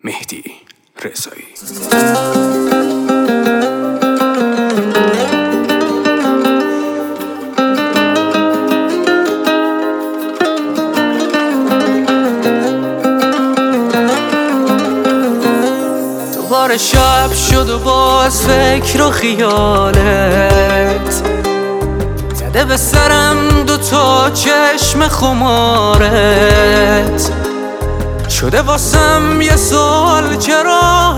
مهدی رضایی. دوباره شب شد و باز فکر و خیالت زده به سرم دوتا چشم خمارت شده واسم یه سوال چرا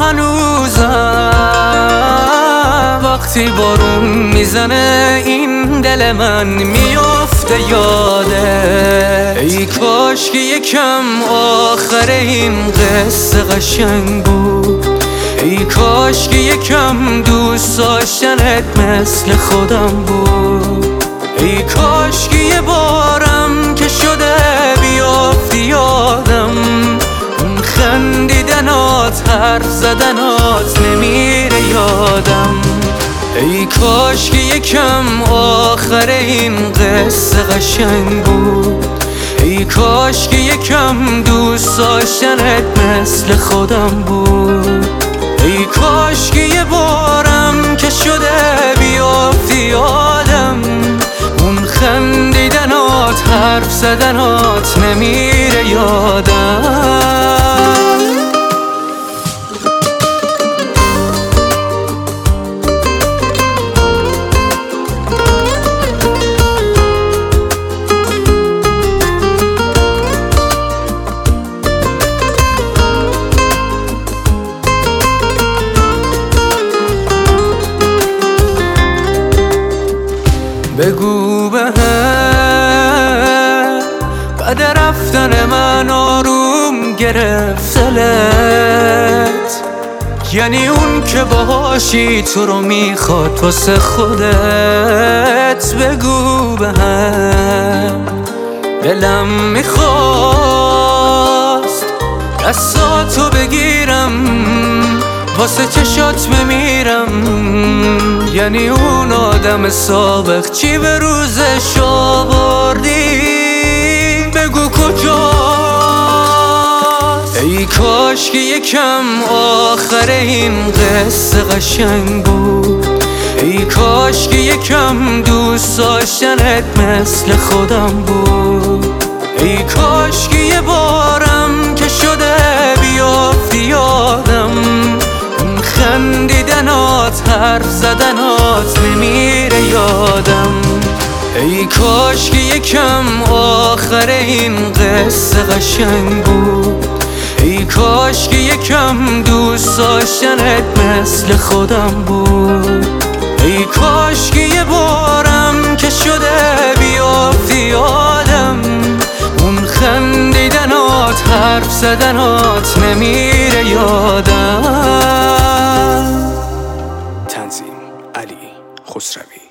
هنوزم وقتی بارون میزنه این دل من میفته یاده ای کاش که یکم آخر این قصه قشنگ بود ای کاش که یکم دوست داشتنت مثل خودم بود ای کاش که یه بارم که شده بیافتی یادم اون خندیدنات حرف زدنات نمیره یادم ای کاش که یکم آخر این قصه قشنگ بود ای کاش که یکم دوست داشتنت مثل خودم بود ای کاش که یه بارم که شده بیافتی یادم اون خندیدنات حرف زدنات نمیره یادم بگو بهم بعد رفتن من آروم گرفت دلت یعنی اون که باهاشی تو رو میخواد واسه خودت بگو بهم دلم میخواست دستاتو بگیرم واسه چشات بمیرم یعنی اون آدم سابق چی به روزش آوردی بگو کجاست ای کاش که یکم آخر این قصه قشنگ بود ای کاش که یکم دوست داشتنت مثل خودم بود ای کاش که یه بارم که شده بیافتی یادم خندیدنات حرف زدنات نمیره یادم ای کاش که یکم آخر این قصه قشنگ بود ای کاش که یکم دوست داشتنت مثل خودم بود ای کاش که یه بارم که شده بیافتی یادم اون خندیدنات حرف زدنات نمیره یادم. تنظیم علی خسروی.